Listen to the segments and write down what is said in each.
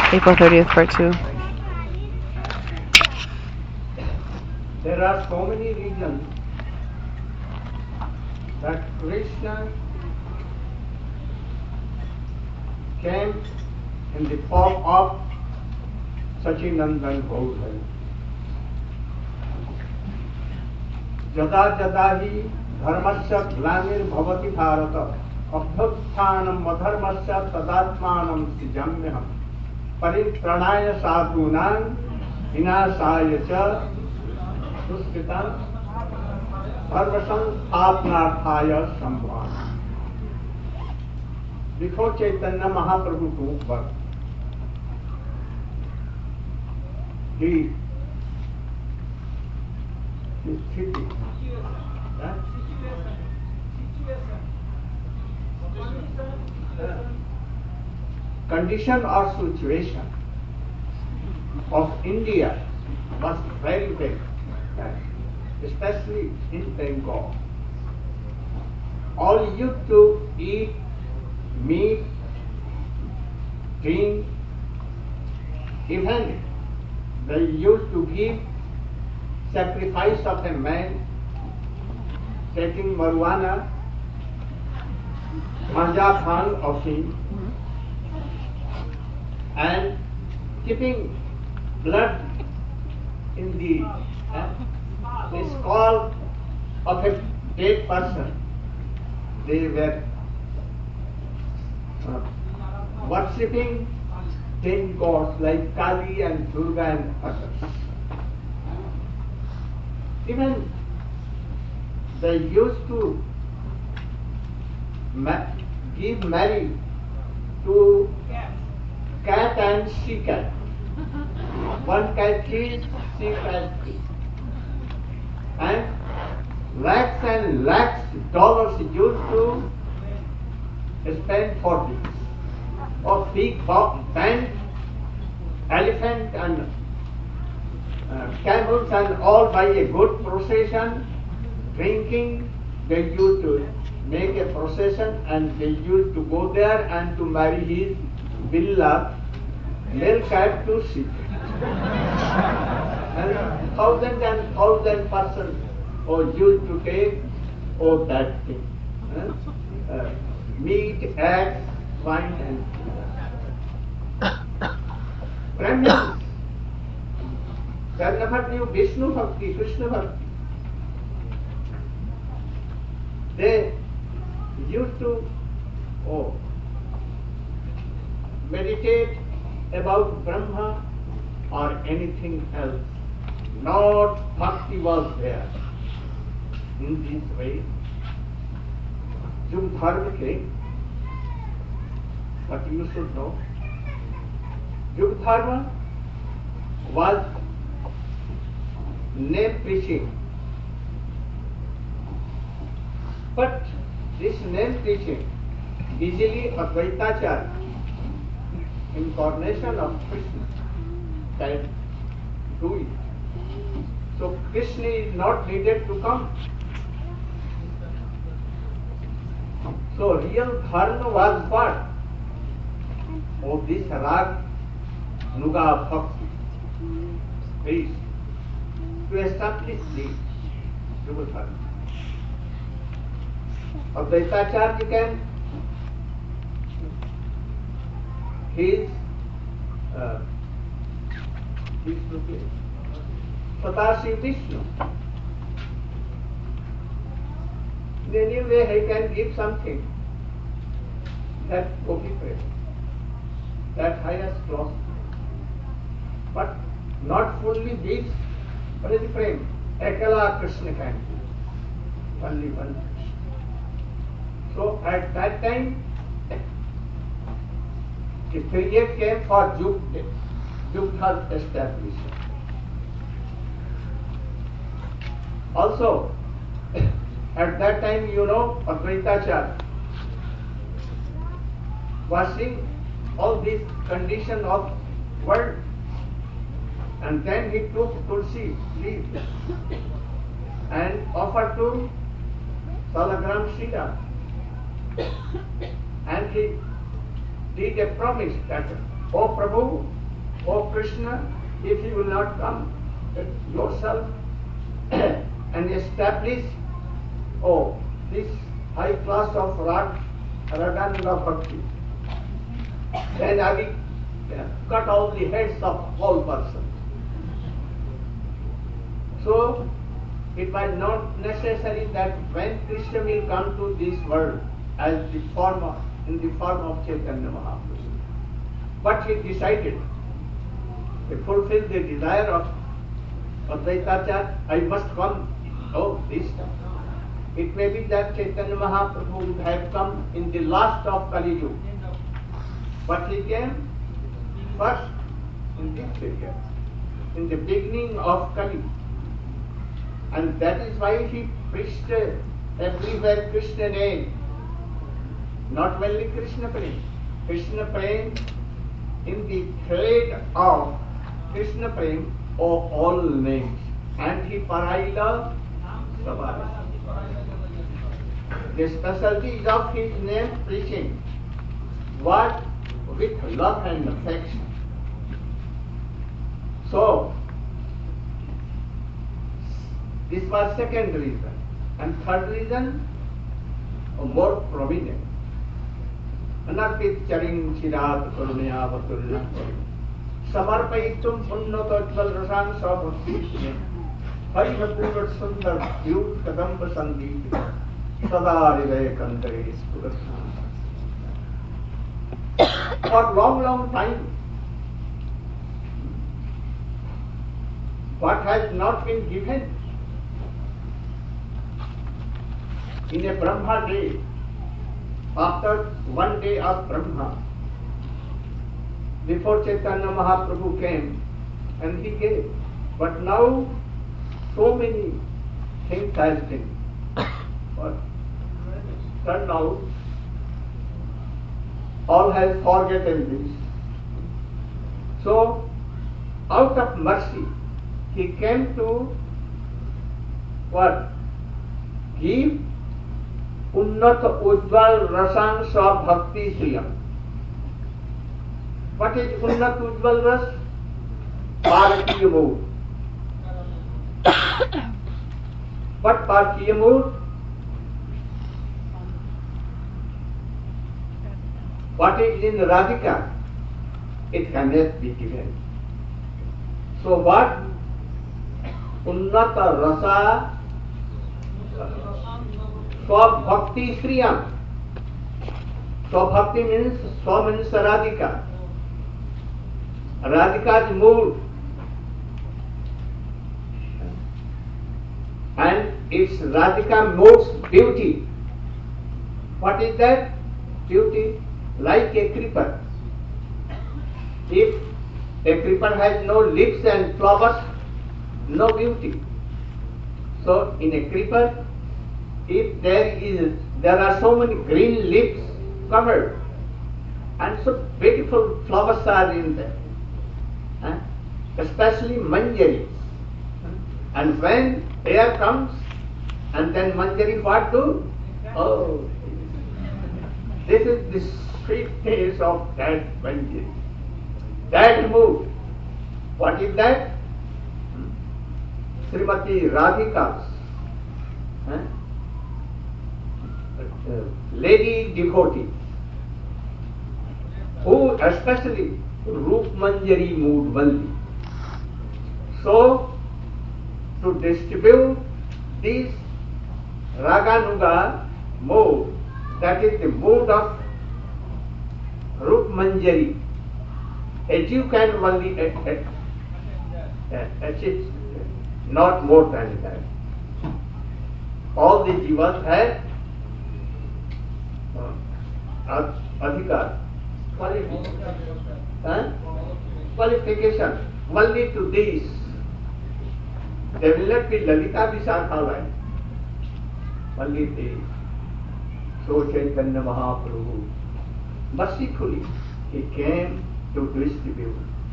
April 30th, part 2. There are so many reasons that Krishna came in the form of Sachinandan Gaudhari. Jada jada hi dharmasya glanirбhavati bharata abhyutthanam adharmasya tadatmanam srijamyaham paritranaya sadhunam vinasaya cha duskritam dharmasamsthapanarthaya sambhavam. Before Chaitanya Mahaprabhu took birth, his city, condition or situation of India was very bad, especially in Bengal. All used to eat meat, drink, even they used to give sacrifice of a man taking marijuana, ganja bhang of him, and keeping blood in the skull of a dead person. They were worshipping 10 gods like Kali and Durga and others. Even they used to give marriage to cat and she cat. One cat kills, she cat kills. And lakhs dollars used to spend for this. Or big band, elephant and camels and all by a good procession, drinking. They used to make a procession and they used to go there and to marry his beloved male cat to sheep. And thousand persons used to take that thing. Meat, eggs, wine and Brahmins. They never knew Vishnu Bhakti, Krishna Bhakti. They used to meditate about Brahma or anything else. Not Bhakti was there. In this way, Yug Dharma came. But you should know, Yug Dharma was name preaching. But this name preaching, easily Advaitacharya, incarnation of Krishna, can do it. So Krishna is not needed to come. So real dharma was what? This rag, nuga bhakti, peace, to establish the Yuga Dharma. Advaitacharya can, his Sadashi Vishnu. In any way he can give something that Gopi prema, that highest class. But not fully this, but is the prema. Ekala Krishna can do. Only one Krishna. So at that time, the period came for Yug establishment. Also, at that time, Advaitacharya was seeing all this condition of world, and then he took Tulsi leaf and offered to Salagram Sridhar, and he did a promise that "O Prabhu, O Krishna, if you will not come yourself and establish this high class of Raganuga Bhakti, then I will cut all the heads of all persons." So it was not necessary that when Krishna will come to this world as in the form of Chaitanya Mahaprabhu, but he decided to fulfill the desire of Advaitacharya, "I must come this time." It may be that Chaitanya Mahaprabhu would have come in the last of Kali Yuga, but he came first in this period, in the beginning of Kali. And that is why he preached everywhere Krishna name, not only Krishna Prem. Krishna Prem, in the thread of Krishna Prem, all names. And he Paraila Sabara. The specialty of his name preaching, what with love and affection. So, this was second reason. And third reason, more prominent. Anarpit charing chirat karunaya vaturna samarpayitum punnatotval rasam sabhakti hai bhapurat sundar vyut kadamba sandeep sada hriday kantare spurasna. For long time, what has not been given in a Brahma day, after one day of Brahma, before Chaitanya Mahaprabhu came and he gave. But now so many things has been turned out, all has forgotten this. So out of mercy he came to what? Give Unnat Ujjval Rasang Sa Bhakti Sriyam. What is Unnat Ujjval Ras? Parkiya mood. What Parkiya mood? What is in Radhika? It cannot be given. So what? Unnata Rasa Swabhakti Sriyam. Swabhakti means Radhika. Radhika's mood. And it's Radhika mood's beauty. What is that? Beauty like a creeper. If a creeper has no leaves and flowers, no beauty. So in a creeper, if there are so many green leaves covered and so beautiful flowers are in there, especially manjari. And when air comes and then manjari what do? Oh, this is the sweet taste of that manjari. That mood. What is that? Srimati Radhika's lady devotee, who especially Roop Manjari mood only. So, to distribute this Raganuga mood, that is the mood of Roop Manjari, as you can only achieve, not more than that. All the jivas have adhikar, qualification only to this. They will not be Lalita Visakha, only this. So Chaitanya Mahaprabhu, mercifully, he came to distribute.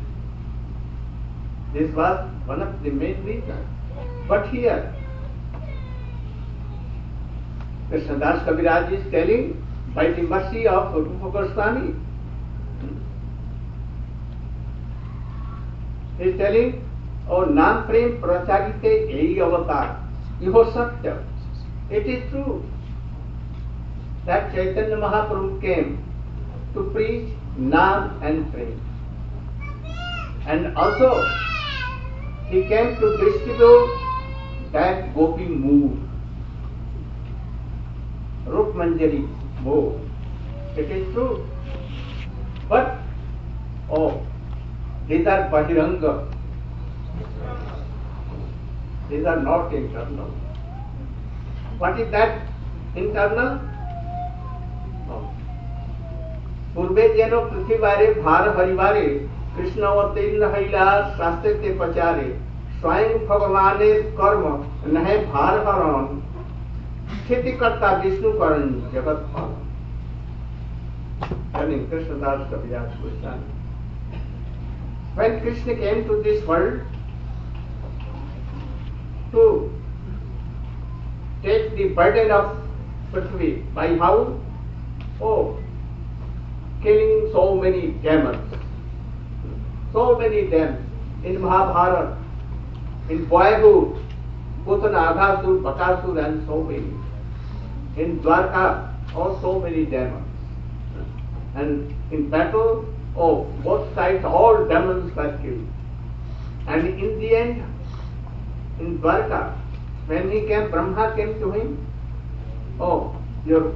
This was one of the main reasons. But here, Krishnadas Kaviraj is telling, by the mercy of Rupa Goswami, He is telling, oh, Nam Prem Pracharite Ei Avatar, Iho Satya. It is true that Chaitanya Mahaprabhu came to preach Nam and Prem. And also, he came to distribute that Gopi mood, Rup Manjari mood. It is true. But, oh, these are Bahiranga. These are not internal. What is that internal? पूर्वे जेनो पृथ्वी बारे भार हरिवारे कृष्ण अवतीर्ण हईला शास्त्र के पचारे स्वयं भगवाने कर्म नहे भार हरण स्थिति करता विष्णु करण जगत पालन कृष्णदास कविराज Goswami. When Krishna came to this world to take the burden of Prithvi by how? Oh, killing so many demons. So many demons. In Mahabharata, in boyhood, Putana, Aghasur, Bakasur and so many. In Dwarka, oh, so many demons. And in battle, oh, both sides, all demons were killed. And in the end, in Dwarka, when he came, Brahma came to him, oh, your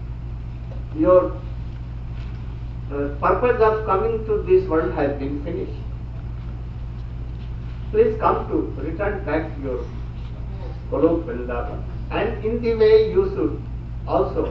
purpose of coming to this world has been finished. Please come to return back to your Golok Vrindavan. And in the way you should also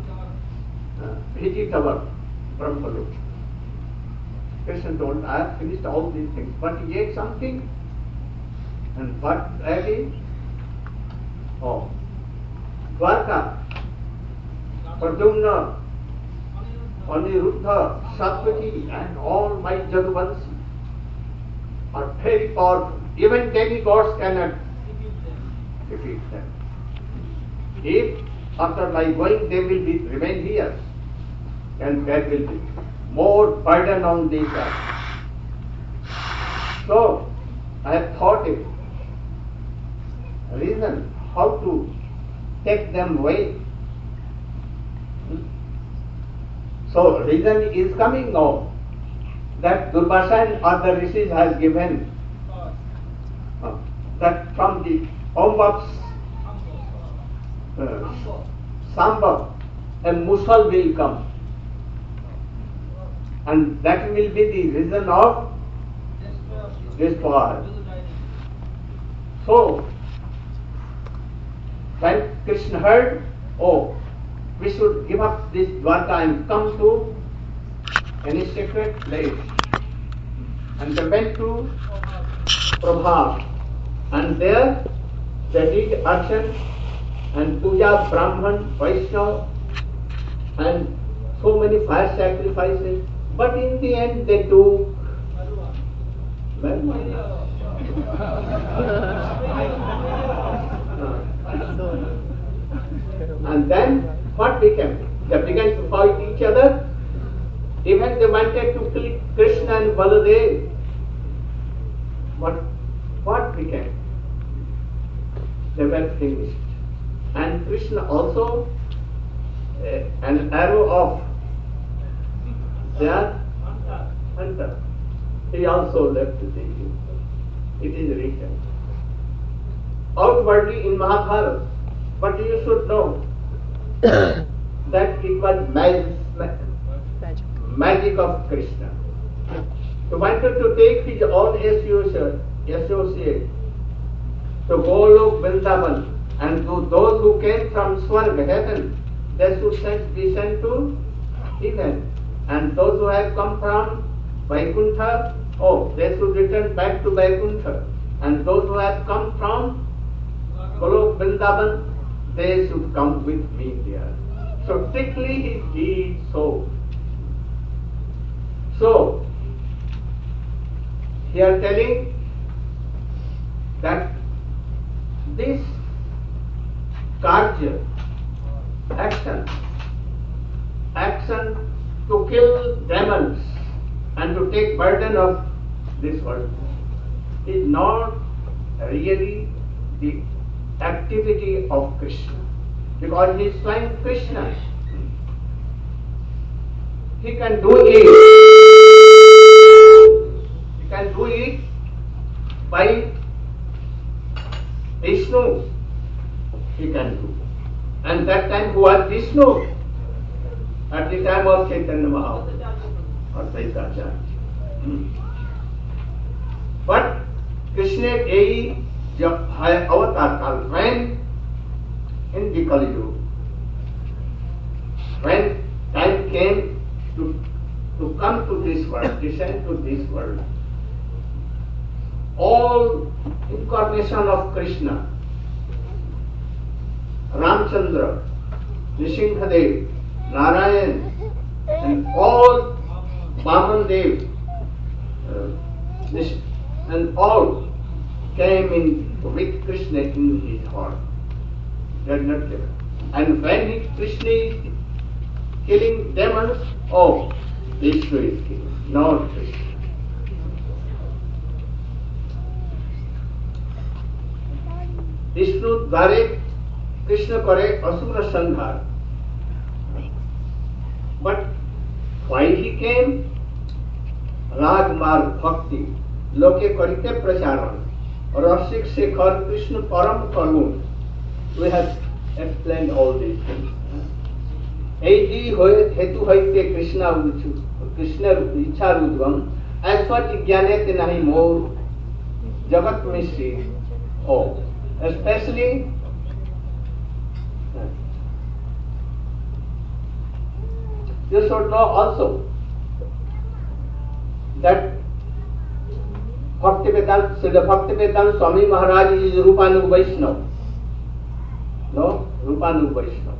visit our Brahmalok. Krishna told, I have finished all these things, but yet something. And what that is? Oh, Dwarka, Pradyumna, Aniruddha, Satvaki and all my Jaduvanshi are very powerful. Even demigods cannot defeat them. If after my going they will remain here, then there will be more burden on these earth. So, I have thought a reason how to take them away. So, reason is coming now that Durvasa or the rishis has given that from the home of Sambhav, a Musal will come. And that will be the reason of destroy. So, when Krishna heard, oh, we should give up this Dwarka and come to any sacred place. And they went to Prabha. And there they did action and puja, Brahman, Vaishnava and so many fire sacrifices. But in the end they took and then what became? They began to fight each other. Even they wanted to kill Krishna and Baladev. But what became? They were finished. And Krishna also, an arrow of their hunter, he also left the king. It is written outwardly in Mahabharata, but you should know that it was magic of Krishna. He wanted to take his own associate to Golok Vrindavan, and to those who came from Swarga, heaven, they should be sent to heaven. And those who have come from Vaikuntha, oh, they should return back to Vaikuntha. And those who have come from Golok Vrindavan, they should come with me there. So strictly he did so. So, he is telling that this karya, action to kill demons and to take burden of this world, is not really the activity of Krishna, because he is swaying Krishna. He can do it. He can do it by Vishnu. He can do. And that time who was Vishnu? At the time of Chaitanya Mahaprabhu or Vaisacharya. But Krishna avatar called when in the Kali Yuga, when time came to come to this world, descend to this world, all incarnation of Krishna, Ramchandra, Nrsimhadev, Narayan, and all Vaman Dev, and all came in with Krishna in his heart. They are not there. And when Krishna is killing demons, oh, Vishnu is killing, not Krishna. Vishnu द्वारे कृष्ण करे असुर संहार. But why he came? राग मार्ग भक्ति लोके करिते प्रचारण रसिक शेखर कृष्ण परम करुण. We have explained all these things. Ei hetu haite Krishna uchu Krishna ichha rudvam aswat jnanete nahi mor jagat mishri. Oh, especially you should know also that Srila Bhaktivedanta Swami Maharaj is Rupanug Vaishnava. No, Rupanug Vaishnava.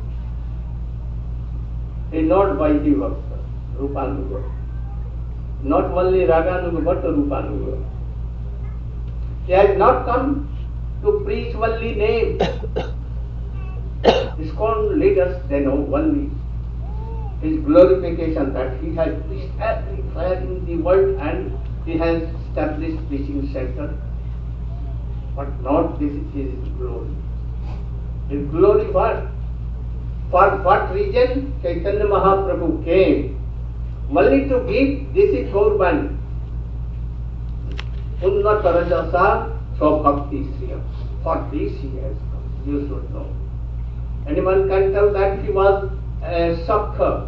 He is not Vaidhi Bhakta, Rupanug. Not only Raganug but Rupanug. He has not come to preach only name. ISKCON leaders, they know only his glorification, that he has preached everywhere in the world and he has established preaching center, but not this is his glory. His glory what? For what reason Chaitanya Mahaprabhu came? Only to give this is Gaurban. Unnata Rajasa Swabhakti Sriya. For this he has come. You should know. Anyone can tell that he was a Sakha,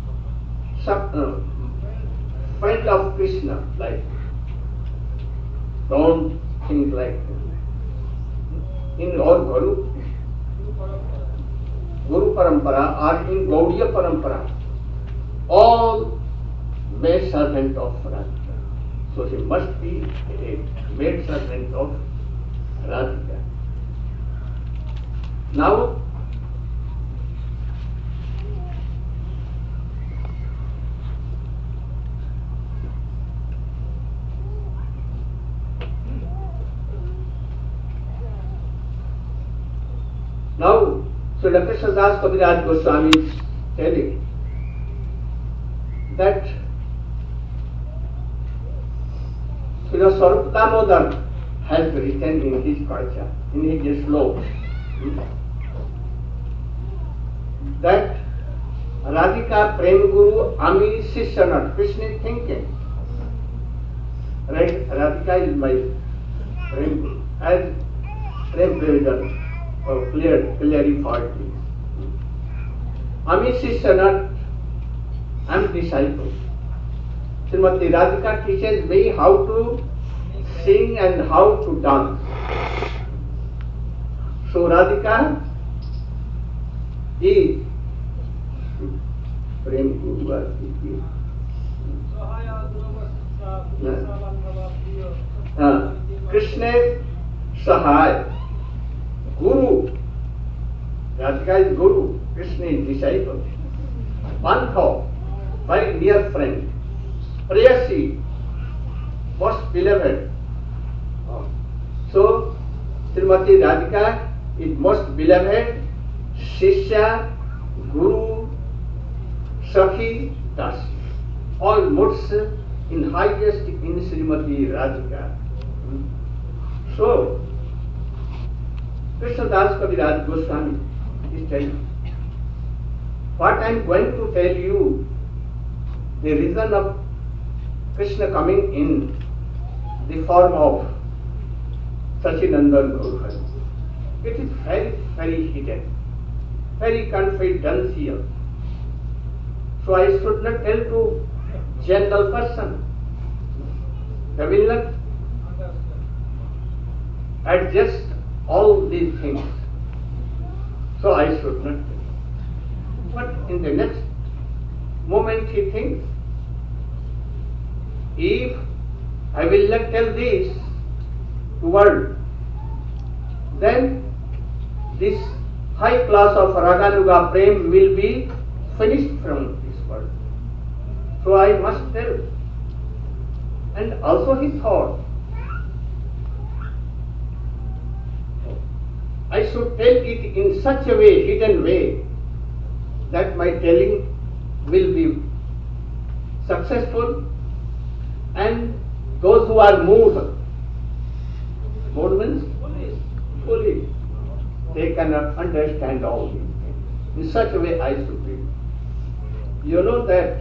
friend of Krishna, like. Don't think like in our Guru Parampara or in Gaudiya Parampara, all made servant of Radhika. So he must be a maid servant of Radhika. Now, Srila Krishnadas Kaviraj Goswami is telling that Srila Swarup Damodar has written in his Karcha, in his slok, that Radhika Prem Guru Ami Sishanat. Krishna is thinking, right? Radhika is my Prem Guru. As Prem President or clarified this. Ami Sishanat, I am disciple. Srimati Radhika teaches me how to sing and how to dance. So Radhika is Prem Guru. Krishna Sahai, Guru. Radhika is Guru, Krishna is disciple. Pantha, my dear friend. Prayasi, most beloved. So, Srimati Radhika is most beloved, Shishya, Guru, Sakhi, Dasi. All moods in highest in Srimati Radhika. So, Krishnadas Kaviraj Goswami is telling, what I am going to tell you, the reason of Krishna coming in the form of Sachinandan Gaurhari. It is very, very hidden, very confidential. So I should not tell to general person. They will not adjust all these things. So I should not tell. But in the next moment he thinks, if I will not tell this to world, then this high class of Raganuga Prem will be finished from this world. So I must tell. And also he thought, I should tell it in such a way, hidden way, that my telling will be successful, and those who are moved means fully, they cannot understand all these things. In such a way I should be. You know that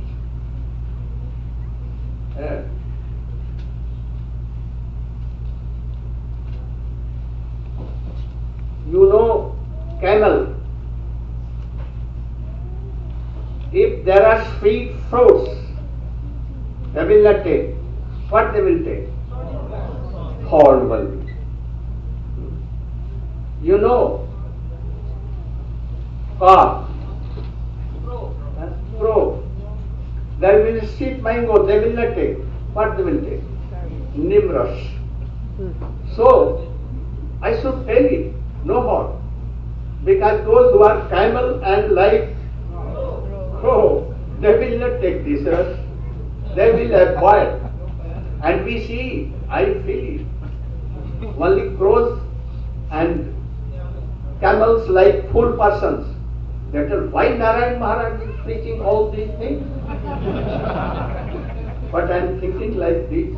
camel. If there are sweet fruits, they will not take. What they will take? Horrible. You know, calf, pro. There will sweet mango, they will not take. What they will take? Nimrush. So, I should tell it, no more. Because those who are camel and like crow, they will not take this rush. They will avoid. And we see, I feel it. Only crows and camels like fool persons. That is why Narayan Maharaj is preaching all these things. But I am thinking like this.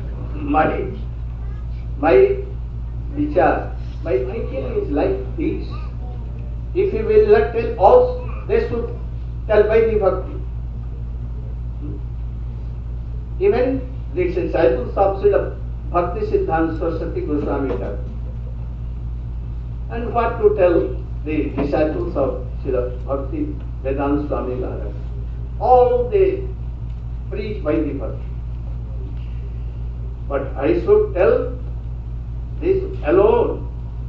My vichar, my thinking is like this. If he will not tell all, they should tell by the bhakti. Even the disciples of Srila Bhakti Siddhanta Saraswati Goswami Thakur. And what to tell the disciples of Srila Bhakti Vedanta Swami Maharaj? All they preach by the bhakti. But I should tell this alone,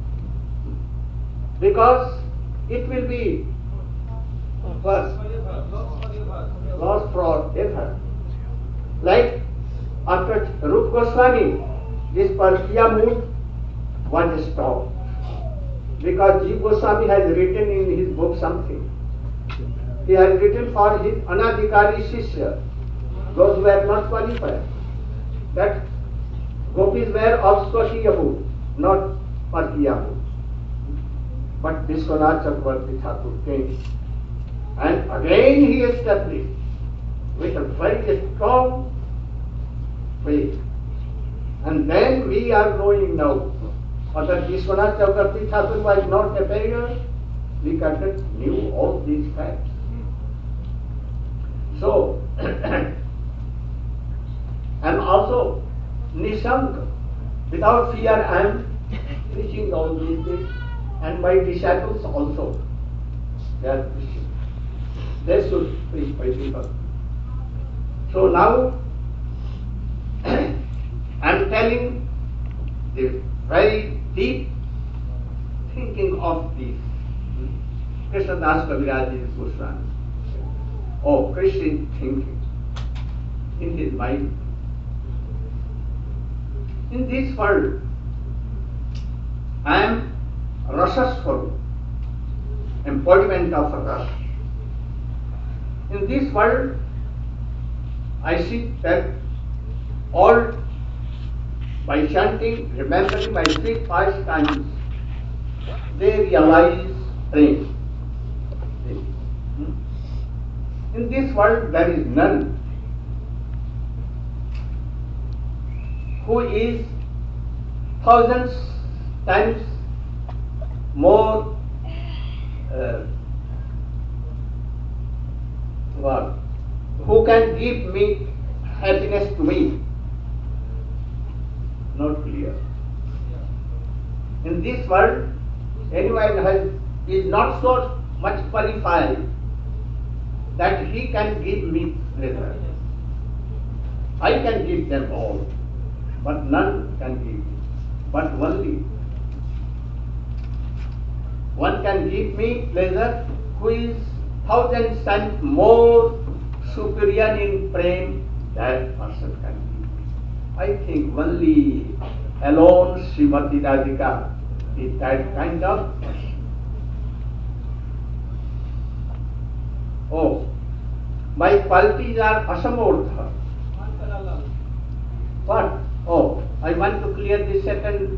because it will be first lost forever. Like after Rup Goswami, this Parkiya mood was stopped. Because Jiva Goswami has written in his book something. He has written for his Anadhikari Shishya, those who are not qualified, that gopis were of Swashiya mood, not Parkiya mood. But Vishwanath Chakravarti Thakur came, and again he established with a very strong faith. And then we are knowing now, whether Vishwanath Chakravarti Thakur was not a beggar, we cannot knew all these facts. So, I am also Nishanka. Without fear I am preaching all these things, and my disciples also, they are preaching. They should preach by people. So now, I am telling the very deep thinking of this. Krishnadas Kaviraj Goswami. Oh, Krishna thinking in his mind. In this world, I am Rasaswarup, embodiment of a rasa. In this world, I see that all by chanting, remembering my sweet pastimes, they realize prema. In this world, there is none who is thousands times more what? Who can give me happiness to me? Not clear. In this world, anyone is not so much qualified that he can give me pleasure. I can give them all, but none can give me. But only one can give me pleasure who is thousands times more superior in prem, that person can give me. I think only alone Srimati Radhika is that kind of person. Oh, my qualities are asamordha. What? Oh, I want to clear the second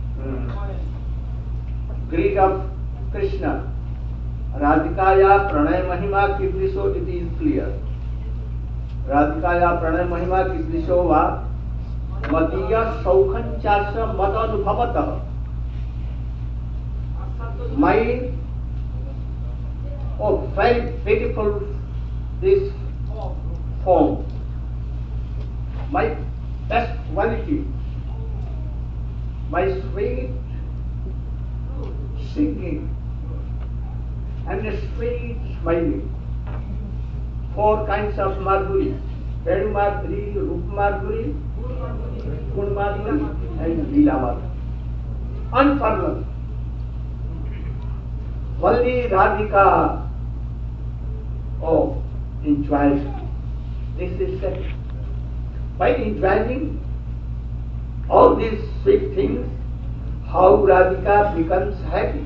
greed of Krishna. Radhikaya pranay mahima kidrisho, it is clear. Radhikaya pranay mahima kidrisho va matiya saukhan chasya mata anubhavata. My, oh, very beautiful this form. My best quality, my sweet singing and a sweet smiling. Four kinds of Madhuri: Penu Madhuri, Rup Madhuri, Gun Madhuri, and Leela Madhuri. Unparalleled. Only Radhika, oh, enjoys this is that. By enjoying all these sweet things, how Radhika becomes happy.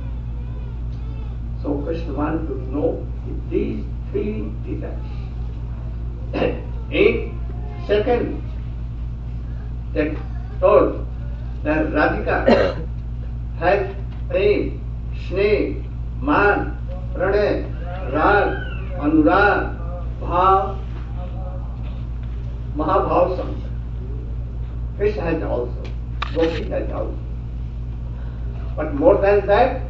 So Krishna wants to know these three details. In second, that told that Radhika has prem, sneh, man, pranay, rag, anurag, bhav, Mahabhav Samsara. Krishna has also, Gopi has also. But more than that,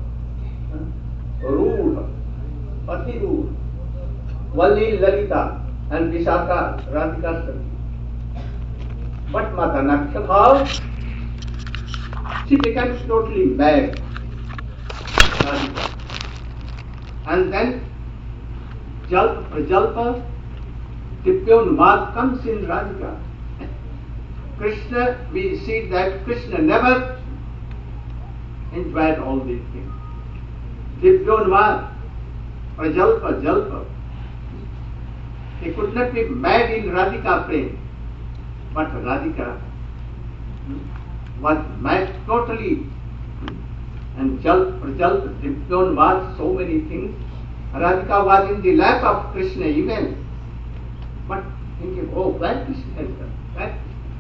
Ruda, Pati Ruda, Valli Lalita and Vishaka, Radhika Sati. But Madanaksha Bhav, she becomes totally mad. Radhika. And then Jalpa, Prajalpa, Divyonmad comes in Radhika. Krishna, we see that Krishna never enjoyed all these things. Divyonmad, Prajalpa, Jalpa. He could not be mad in Radhika prem, but Radhika was mad totally. And Jalpa, Prajalpa, Divyonmad, so many things. Radhika was in the lap of Krishna even. But thinking, oh, why Krishna has done that?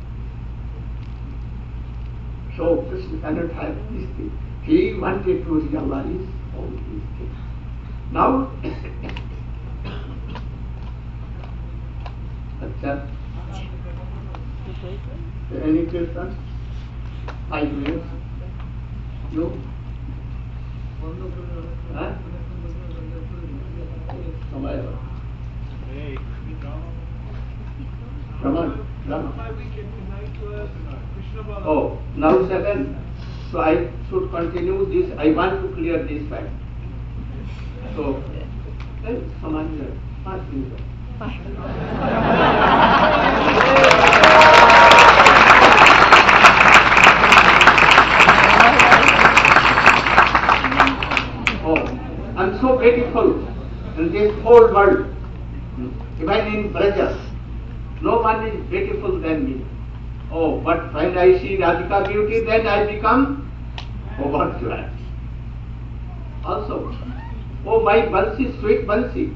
So Krishna cannot have these things. He wanted to realize all these things. Now, Acha, any questions? 5 minutes? No? Huh? Somebody? Come on, oh, now second. So I should continue this. I want to clear this fact. So, Saman, 5 minutes. Oh, I'm so beautiful in this whole world. Even in Braja, no one is beautiful than me. Oh, but when I see Radhika beauty, then I become overjoyed. Also, oh my Bansi, sweet Bansi.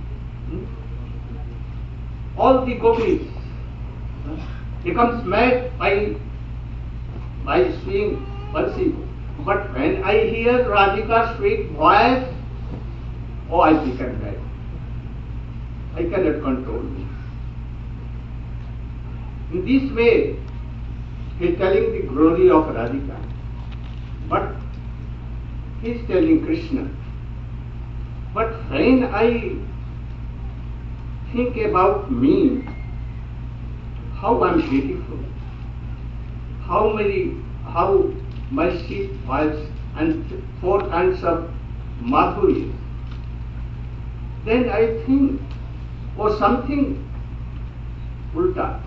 All the gopis becomes mad by seeing Bansi. But when I hear Radhika's sweet voice, oh, I become mad. I cannot control me. In this way, He is telling the glory of Radhika. But he is telling Krishna. But when I think about me, how I am beautiful, how my sweet voice and four kinds of madhurya, then I think, or something ulta,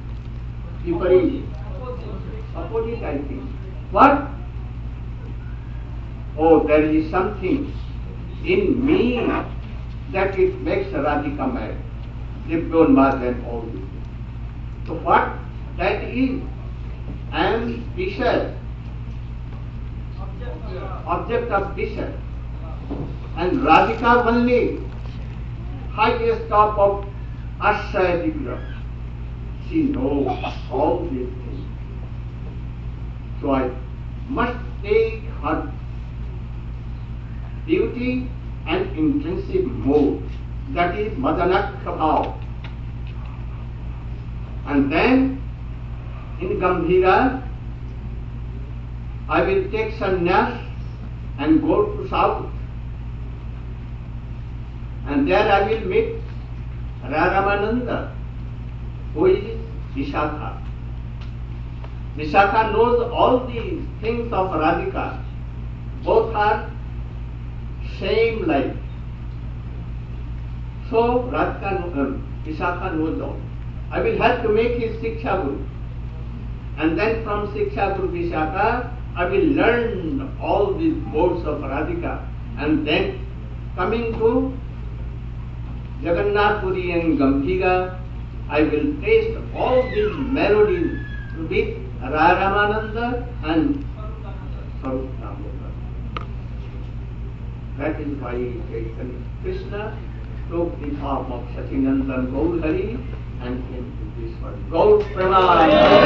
opposite I think. What? Oh, there is something in me that it makes Radhika mad, Dipyonmad and all this. So what that is? I am desire, object of desire, and Radhika only highest top of Ashaya Vigraha. She knows all these things. So I must take her beauty and intrinsic mood, that is Madanakha Bhav. And then in Gambhira, I will take sannyas and go to south. And there I will meet Ramananda, who is Vishakha. Vishakha knows all these things of Radhika. Both are same life. So Vishakha knows all. I will have to make his Siksha Guru. And then from Siksha Guru Vishakha, I will learn all these modes of Radhika. And then coming to Jagannath Puri and Gambhira, I will taste all these melodies with Ramananda and Swarup Damodar. That is why Krishna took the form of Sachinandan Gaur Hari and came to this world. Gaur Pranam!